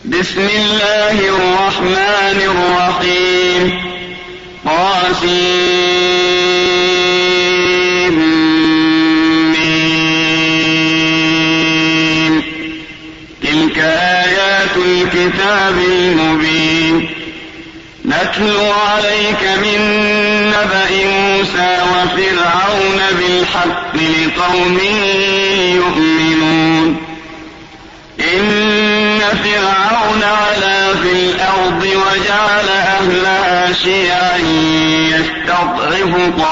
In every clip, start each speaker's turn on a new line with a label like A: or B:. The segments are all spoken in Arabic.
A: بسم الله الرحمن الرحيم. طاسين. تلك آيات الكتاب المبين. نتلو عليك من نبأ موسى وفرعون بالحق لقوم يؤمنون. إن فرعون علا في الأرض وجعل أهلها شيعا يستضعف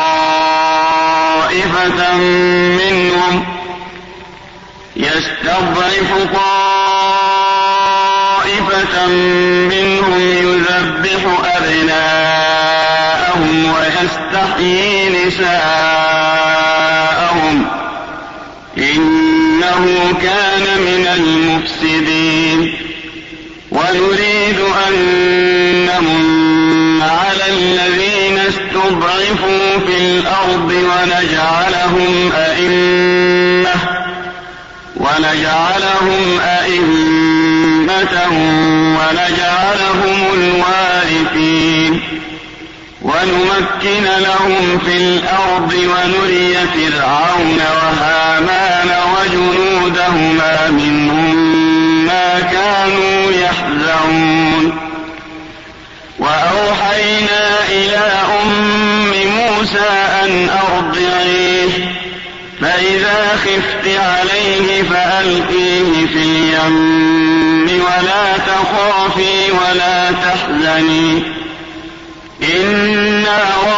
A: طائفة منهم يذبح أبناءهم ويستحيي نساءهم إنه كان من المفسدين. ونريد أن نمن على الذين استضعفوا في الأرض ونجعلهم أئمة ونجعلهم الوارثين ونمكن لهم في الأرض ونري فرعون وهامان وجنودهما منهم ما كانوا يحذرون. وأوحينا إلى أم موسى أن أرضعيه فإذا خفت عليه فألقيه في اليم ولا تخافي ولا تحزني إنا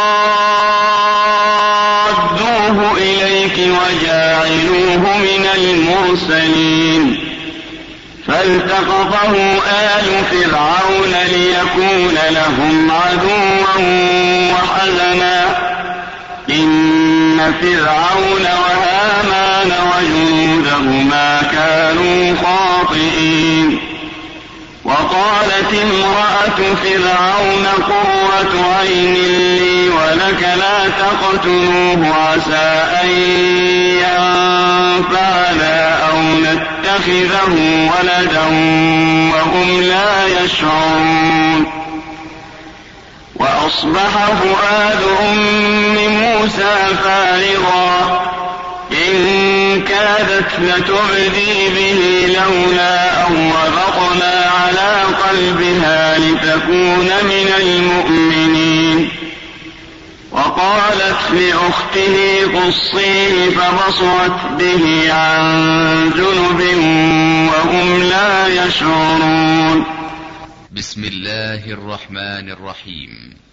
A: رادوه إليك وجاعلوه من المرسلين. فالتقطه آل فرعون ليكون لهم عدوا وحزنا إن فرعون وهامان وجنودهما كانوا خاطئين. وقالت امرأة فرعون قرة عين لي ولك لا تقتلوه عسى أن ينفعنا أو نتخذه ولدا وهم لا يشعرون. وأصبح فؤاد أم موسى فارغا إن كادت لتبدي به لولا أن ربطنا على قلبها لتكون من المؤمنين. وقالت لأخته قصيه فبصرت به عن جنب وهم لا يشعرون.
B: بسم الله الرحمن الرحيم.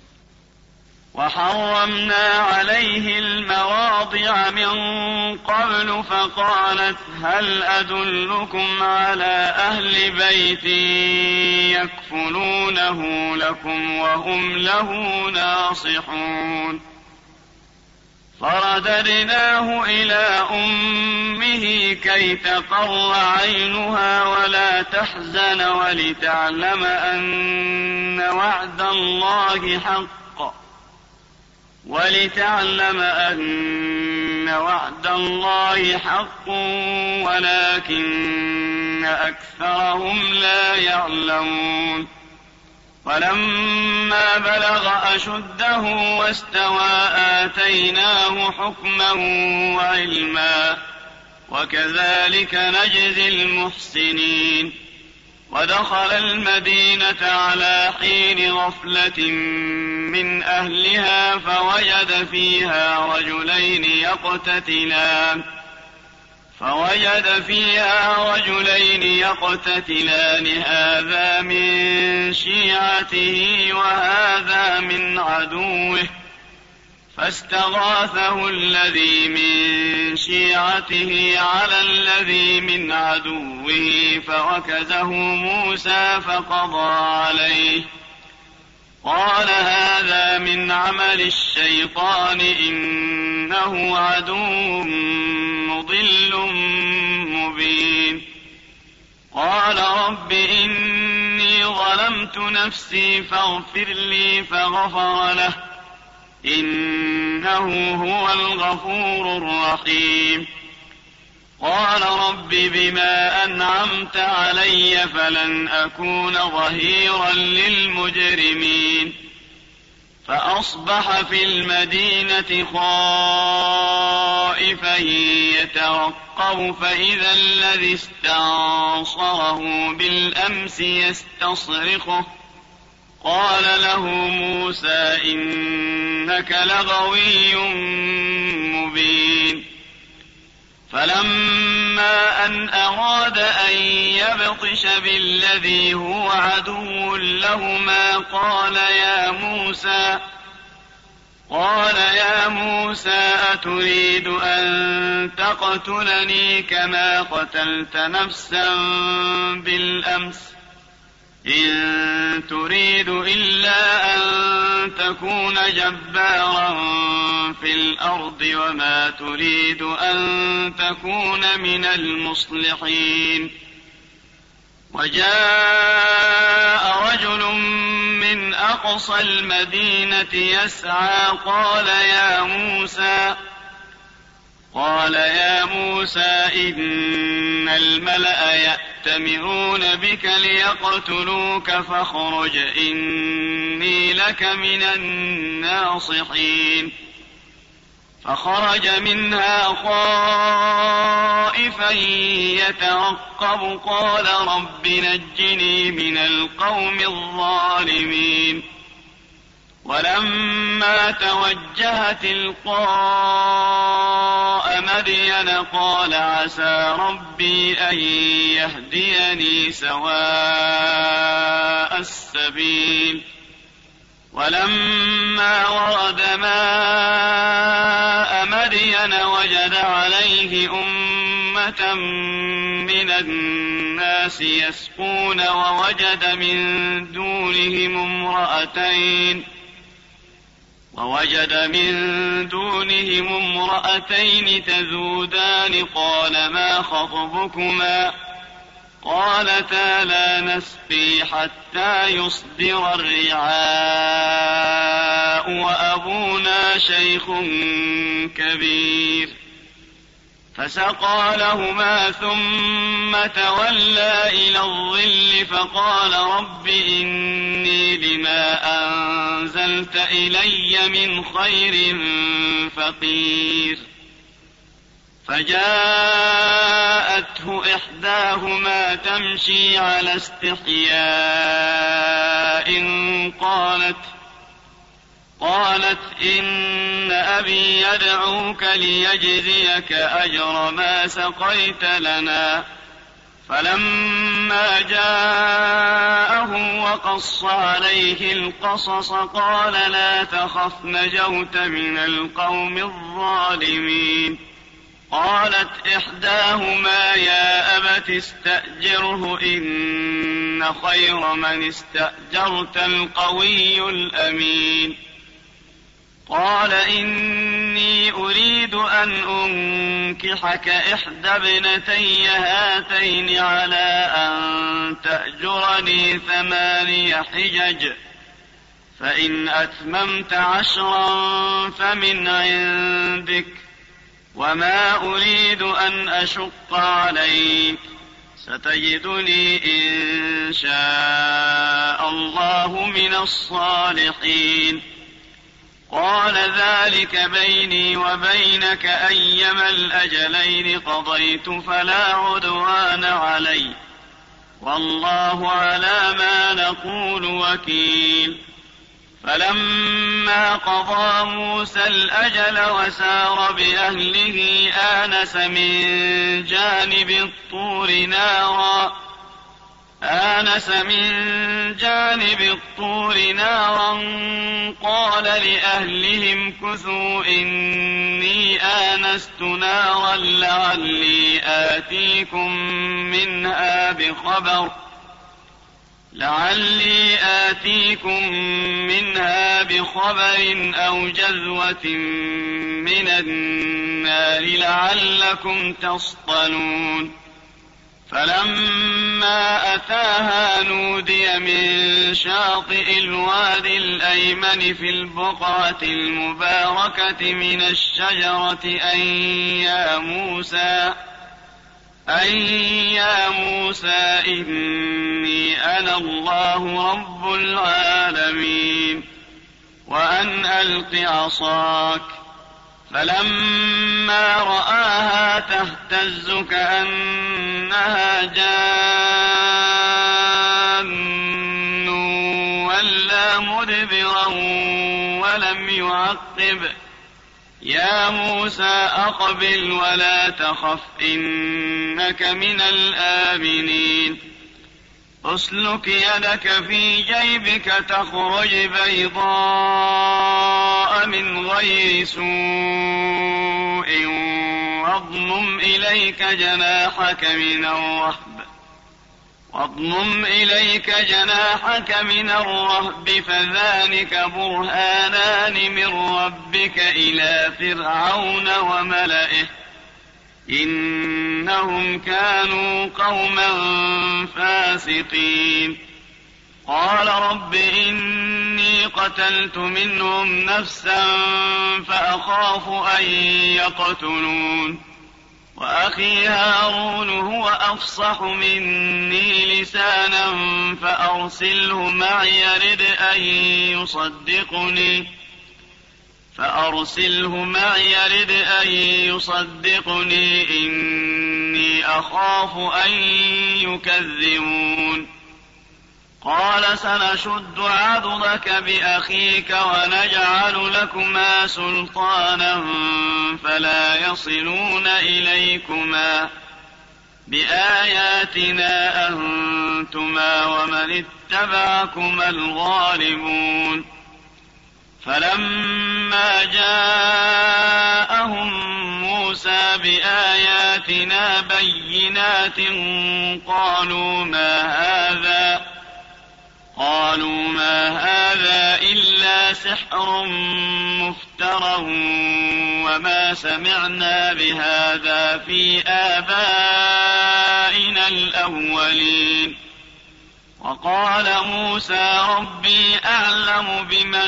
A: وحرمنا عليه المواضع من قبل فقالت هل أدلكم على أهل بيت يكفلونه لكم وهم له ناصحون. فرددناه إلى أمه كي تقر عينها ولا تحزن ولتعلم أن وعد الله حق ولكن أكثرهم لا يعلمون. ولما بلغ أشده واستوى آتيناه حكما وعلما وكذلك نجزي المحسنين. ودخل المدينة على حين غفلة من أهلها فوجد فيها رجلين يقتتلان هذا من شيعته وهذا من عدوه فاستغاثه الذي من شيعته على الذي من عدوه فوكزه موسى فقضى عليه قال هذا من عمل الشيطان إنه عدو مضل مبين. قال رب إني ظلمت نفسي فاغفر لي فغفر له إنه هو الغفور الرحيم. قال رب بما أنعمت علي فلن أكون ظهيرا للمجرمين. فأصبح في المدينة خائفا يترقب فإذا الذي استنصره بالأمس يستصرخه قال له موسى إنك لغوي مبين. فلما أن أراد أن يبطش بالذي هو عدو لهما قال يا موسى أتريد أن تقتلني كما قتلت نفسا بالأمس إن تريد إلا أن تكون جبارا في الأرض وما تريد أن تكون من المصلحين. وجاء رجل من أقصى المدينة يسعى قال يا موسى إن الملأ يأتمرون بك ليقتلوك فاخرج إني لك من الناصحين. فخرج منها خائفا يترقب قال رب نجني من القوم الظالمين. ولما توجه تلقاء مدين قال عسى ربي أن يهديني سواء السبيل. ولما ورد ماء مدين وجد عليه أمة من الناس يسقون ووجد من دونهم امرأتين تذودان قال ما خطبكما قالتا لا نسقي حتى يصدر الرعاء وأبونا شيخ كبير. فسقى لهما ثم تولى إلى الظل فقال رب إني لما أنزلت إلي من خير فقير. فجاءته إحداهما تمشي على استحياء قالت إن أبي يدعوك ليجزيك أجر ما سقيت لنا. فلما جاءه وقص عليه القصص قال لا تخف نجوت من القوم الظالمين. قالت إحداهما يا أبت استأجره إن خير من استأجرت القوي الأمين. قال إني أريد أن أنكحك إحدى ابنتي هاتين على أن تأجرني 8 حجج فإن أتممت 10 فمن عندك وما أريد أن أشق عليك ستجدني إن شاء الله من الصالحين. قال ذلك بيني وبينك أيما الأجلين قضيت فلا عدوان علي والله على ما نقول وكيل. فلما قضى موسى الأجل وسار بأهله آنس من جانب الطور نارا قال لأهلهم كثوا إني آنست نارا لعلي آتيكم منها بخبر أو جذوة من النار لعلكم تصطلون. فلما أتاها نودي من شاطئ الوادي الأيمن في البقعة المباركة من الشجرة أي يا موسى إني أنا الله رب العالمين وأن ألق عصاك. فلما رآها تهتز كأنها جان ولا مدبرا ولم يعقب. يا موسى أقبل ولا تخف إنك من الآمنين. اسلك يدك في جيبك تخرج بيضاء من غير سوء واضمم إليك جناحك من الرهب فذلك برهانان من ربك إلى فرعون وملئه إنهم كانوا قوما فاسقين. قال رب إني قتلت منهم نفسا فأخاف أن يقتلون وأخي هارون هو أفصح مني لسانا فأرسله معي يرد أن يصدقني إني أخاف أن يكذبون. قال سنشد عضدك بأخيك ونجعل لكما سلطانا فلا يصلون إليكما بآياتنا أنتما ومن اتبعكما الغالبون. فلما جاءهم موسى بآياتنا بينات قالوا ما هذا إلا سحر مفترى وما سمعنا بهذا في آبائنا الأولين. وقال موسى ربي أعلم بمن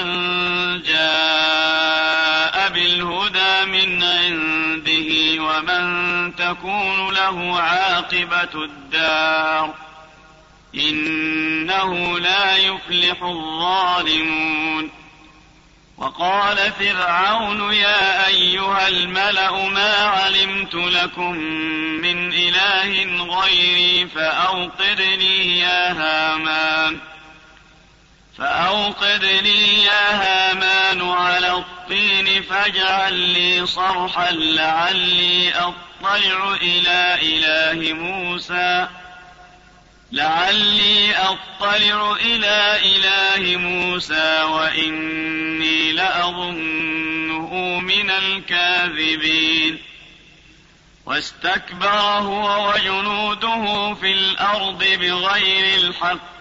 A: جاء بالهدى من عنده ومن تكون له عاقبة الدار إنه لا يفلح الظالمون. وقال فرعون يا أيها الملأ ما علمت لكم من إله غيري فأوقد لي يا هامان على الطين فاجعل لي صرحا لعلي أطلع إلى إله موسى وإني لأظنه من الكاذبين. واستكبر هو وجنوده في الأرض بغير الحق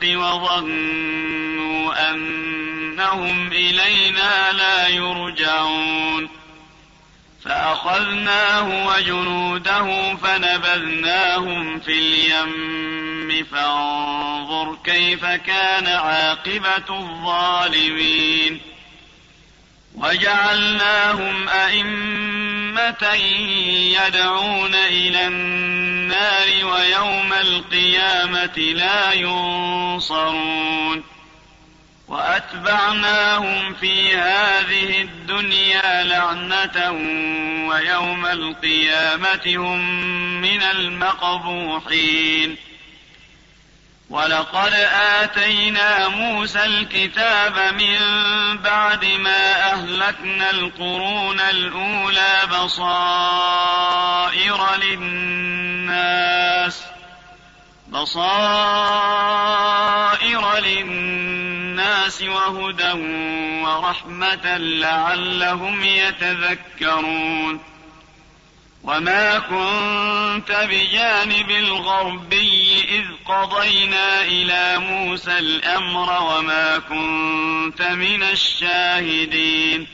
A: وظنوا أنهم إلينا لا يرجعون. فأخذناه وجنوده فنبذناهم في اليم فانظر كيف كان عاقبة الظالمين. وجعلناهم أئمة يدعون إلى النار ويوم القيامة لا ينصرون. وأتبعناهم في هذه الدنيا لعنة ويوم القيامة هم من المقبوحين. ولقد آتينا موسى الكتاب من بعد ما أهلكنا القرون الأولى بصائر للناس وهدى ورحمة لعلهم يتذكرون. وما كنت بجانب الغربي إذ قضينا إلى موسى الأمر وما كنت من الشاهدين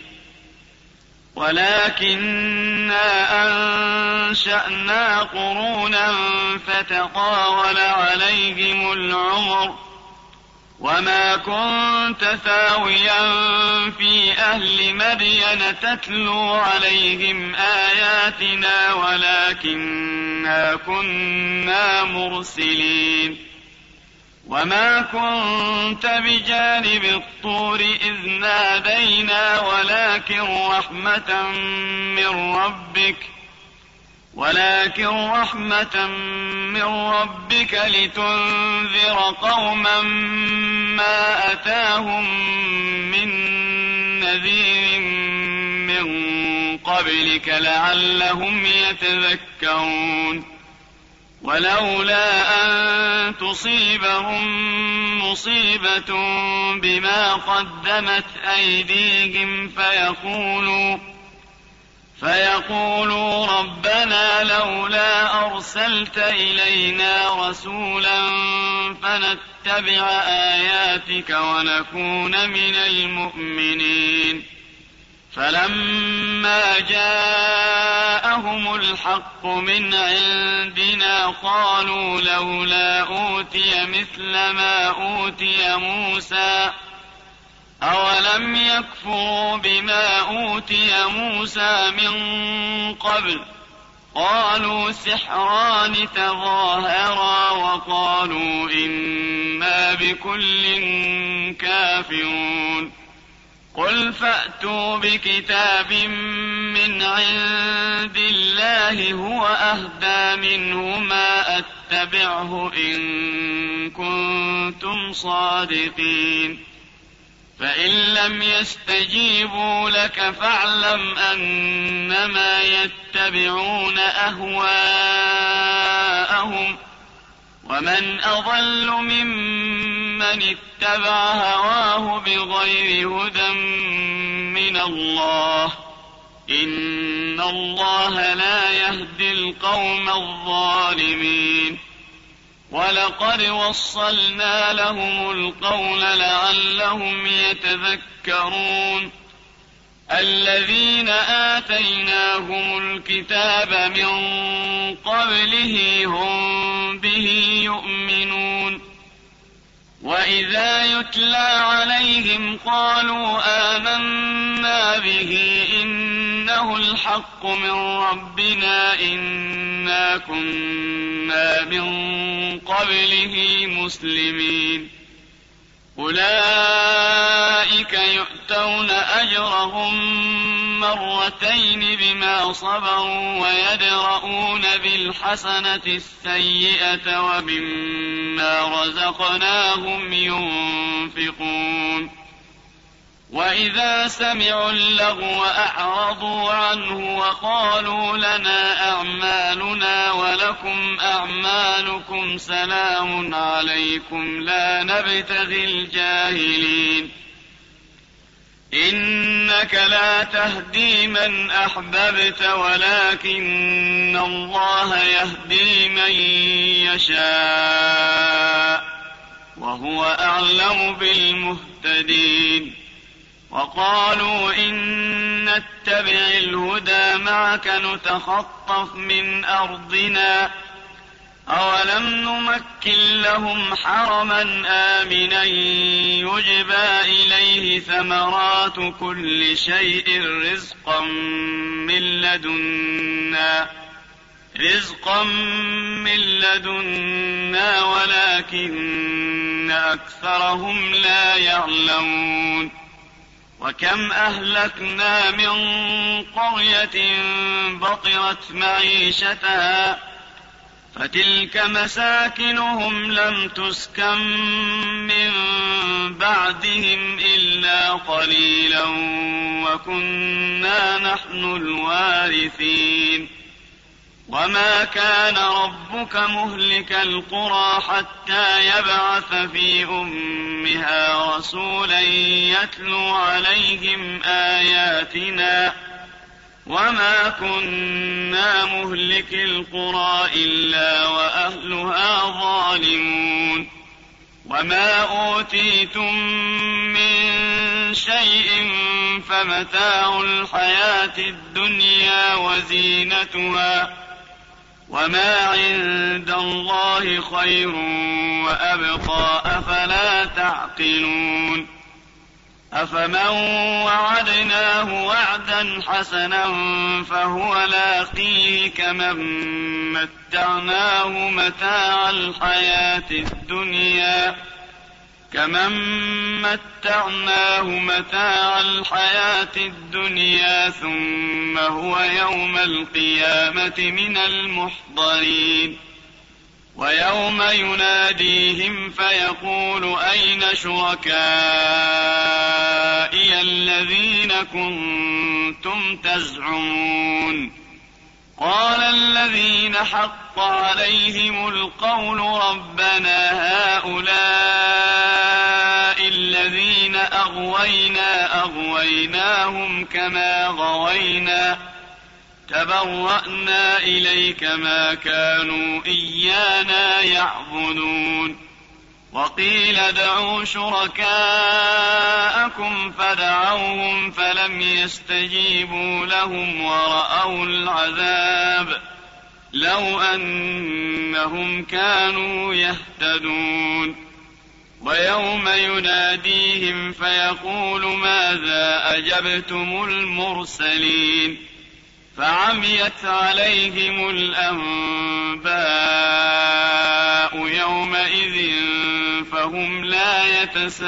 A: ولكننا أنشأنا قرونا فتطاول عليهم العمر وما كنت ثاويا في أهل مدين تتلو عليهم آياتنا ولكننا كنا مرسلين وما كنت بجانب الطور إذ نادينا ولكن رحمة من ربك لتنذر قوما ما أتاهم من نذير من قبلك لعلهم يتذكرون ولولا أن تصيبهم مصيبة بما قدمت أيديهم فيقولوا ربنا لولا أرسلت إلينا رسولا فنتبع آياتك ونكون من المؤمنين فلما جاءهم الحق من عندنا قالوا لولا أوتي مثل ما أوتي موسى أولم يكفروا بما أوتي موسى من قبل قالوا سحران تظاهرا وقالوا إنا بكل كافرون قل فأتوا بكتاب من عند الله هو أهدى منهما أتبعه إن كنتم صادقين فإن لم يستجيبوا لك فاعلم أنما يتبعون أهواءهم ومن أضل ممن اتبع هواه بغير هدى من الله إن الله لا يهدي القوم الظالمين ولقد وصلنا لهم القول لعلهم يتذكرون الذين آتيناهم الكتاب من قبله هم به يؤمنون وإذا يتلى عليهم قالوا آمنا به إنه الحق من ربنا إنا كنا من قبله مسلمين أولئك يؤتون أجرهم مرتين بما صبروا ويدرؤون بالحسنة السيئة ومما رزقناهم ينفقون وإذا سمعوا اللغو أعرضوا عنه وقالوا لنا أعمالنا ولكم أعمالكم سلام عليكم لا نبتغي الجاهلين إنك لا تهدي من أحببت ولكن الله يهدي من يشاء وهو أعلم بالمهتدين وقالوا إن نتبع الهدى معك نتخطف من أرضنا أولم نمكن لهم حرما آمنا يجبى إليه ثمرات كل شيء رزقا من لدنا ولكن أكثرهم لا يعلمون وكم أهلكنا من قرية بطرت معيشتها فتلك مساكنهم لم تسكن من بعدهم إلا قليلا وكنا نحن الوارثين وما كان ربك مهلك القرى حتى يبعث في أمها رسولا يتلو عليهم آياتنا وما كنا مهلك القرى إلا وأهلها ظالمون وما أوتيتم من شيء فمتاع الحياة الدنيا وزينتها وما عند الله خير وأبقى أفلا تعقلون أفمن وعدناه وعدا حسنا فهو لاقيه كمن متعناه متاع الحياة الدنيا ثم هو يوم القيامة من المحضرين ويوم يناديهم فيقول أين شركائي الذين كنتم تزعمون قال الذين حق عليهم القول ربنا هؤلاء الذين أغويناهم كما غوينا تبرأنا إليك ما كانوا إيانا يعبدون وقيل ادعوا شركاءكم فدعوهم فلم يستجيبوا لهم ورأوا العذاب لو أنهم كانوا يهتدون ويوم يناديهم فيقول ماذا أجبتم المرسلين فعميت عليهم الأنباء يومئذ فهم لا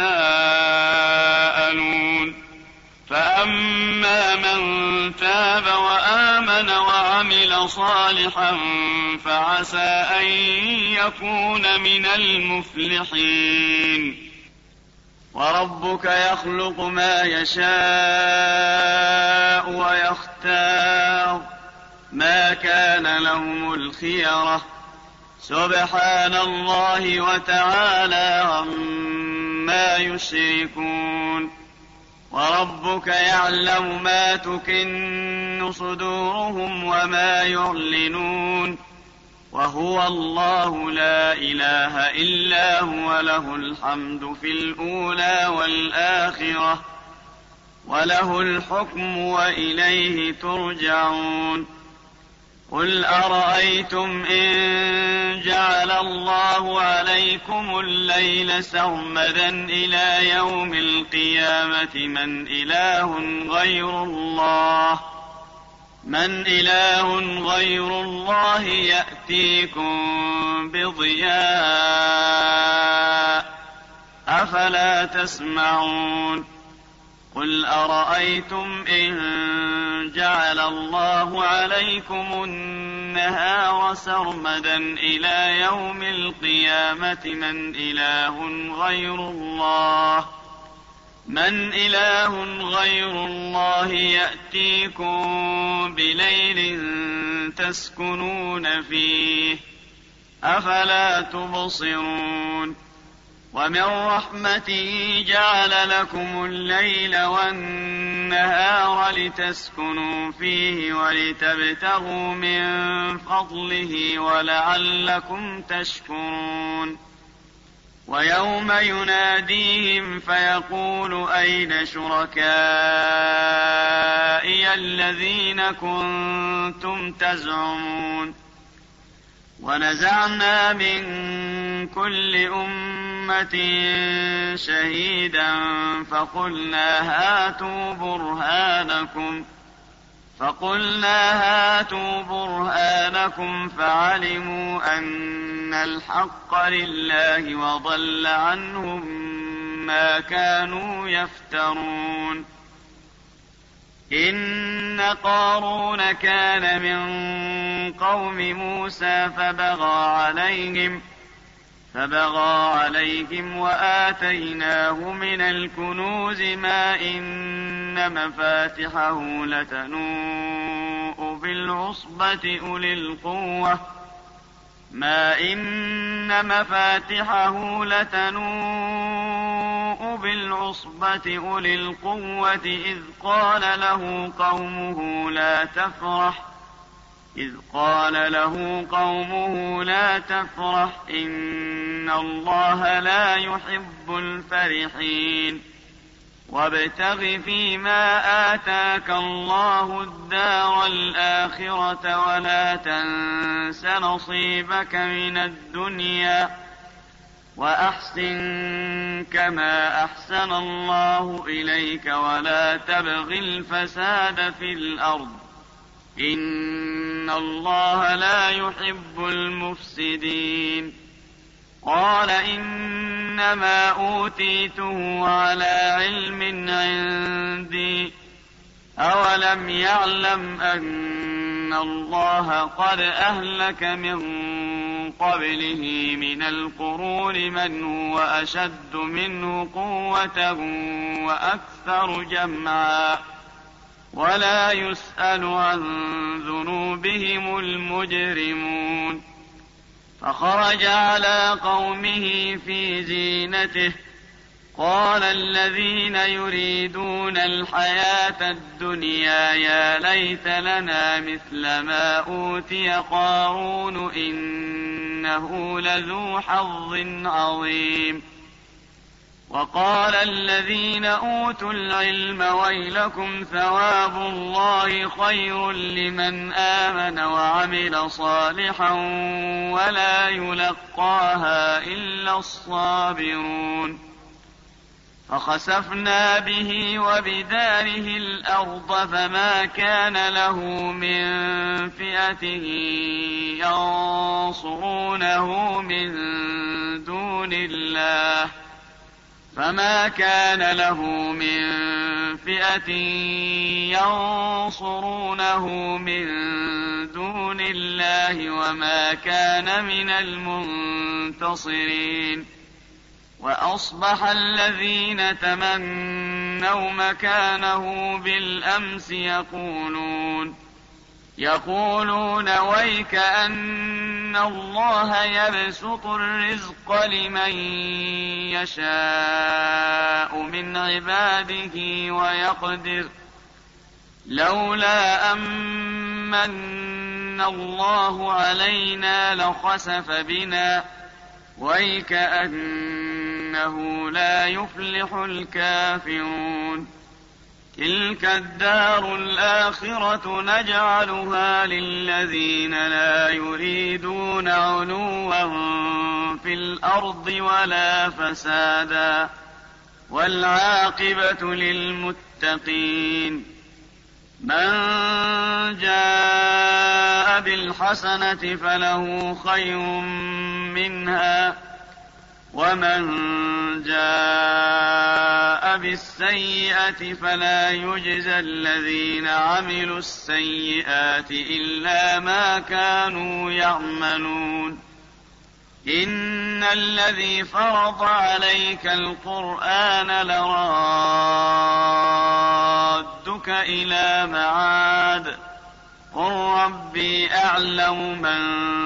A: يتساءلون فأما من تاب وآمن وعمل صالحا فعسى أن يكون من المفلحين وربك يخلق ما يشاء ويختار ما كان لهم الخيرة سبحان الله وتعالى عما يشركون وربك يعلم ما تكن صدورهم وما يعلنون وهو الله لا إله إلا هو له الحمد في الأولى والآخرة وله الحكم وإليه ترجعون قل أرأيتم إن جعل الله عليكم الليل سرمدا إلى يوم القيامة من إله غير الله يأتيكم بضياء أفلا تسمعون قل أرأيتم إن جعل الله عليكم النهار سرمدا إلى يوم القيامة من إله غير الله يأتيكم بليل تسكنون فيه أفلا تبصرون ومن رحمته جعل لكم الليل والنهار لتسكنوا فيه ولتبتغوا من فضله ولعلكم تشكرون ويوم يناديهم فيقول أين شركائي الذين كنتم تزعمون ونزعنا من كل أمة شهيدا فقلنا هاتوا برهانكم فعلموا أن الحق لله وضل عنهم ما كانوا يفترون إن قارون كان من قوم موسى فبغى عليهم وآتيناه من الكنوز ما إن مفاتحه لتنوء بالعصبة أولي القوة إذ قال له قومه لا تفرح إن الله لا يحب الفرحين وابتغ فيما آتاك الله الدار الآخرة ولا تنس نصيبك من الدنيا وأحسن كما أحسن الله إليك ولا تبغ الفساد في الأرض إن الله لا يحب المفسدين. قال إنما أوتيته على علم عندي أولم يعلم أن الله قد أهلك من قبله من القرون من هو أشد منه قوة وأكثر جمعا ولا يسأل عن ذنوبهم المجرمون. فخرج على قومه في زينته قال الذين يريدون الحياة الدنيا يا ليت لنا مثل ما أوتي قارون إنه لذو حظ عظيم. وقال الذين أوتوا العلم ويلكم ثواب الله خير لمن آمن وعمل صالحا ولا يلقاها إلا الصابرون. فخسفنا به وبداره الأرض فما كان له من فئة ينصرونه من دون الله وما كان من المنتصرين. وأصبح الذين تمنوا مكانه بالأمس يقولون ويك أن الله يبسط الرزق لمن يشاء من عباده ويقدر لولا أمن الله علينا لخسف بنا ويك أنه لا يفلح الكافرون. تلك الدار الآخرة نجعلها للذين لا يريدون علوا في الأرض ولا فسادا والعاقبة للمتقين. من جاء بالحسنة فله خير منها ومن جاء بالسيئة فلا يجزى الذين عملوا السيئات إلا ما كانوا يعملون. إن الذي فرض عليك القرآن لرادك إلى معاد قل ربي أعلم من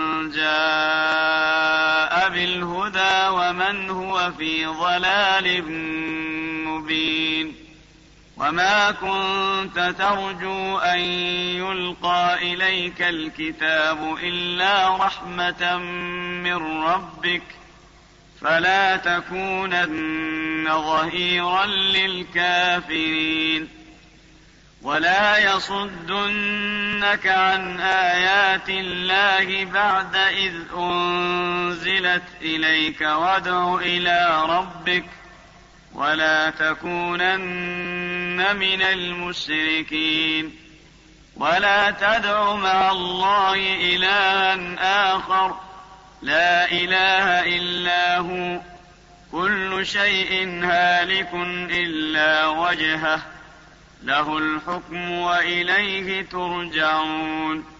A: جاء بالهدى ومن هو في ضلال مبين. وما كنت ترجو أن يلقى إليك الكتاب إلا رحمة من ربك فلا تكونن ظهيرا للكافرين. ولا يصدنك عن آيات الله بعد إذ أنزلت إليك وادع إلى ربك ولا تكونن من المشركين. ولا تدع مع الله إلها آخر لا إله إلا هو كل شيء هالك إلا وجهه له الحكم وإليه ترجعون.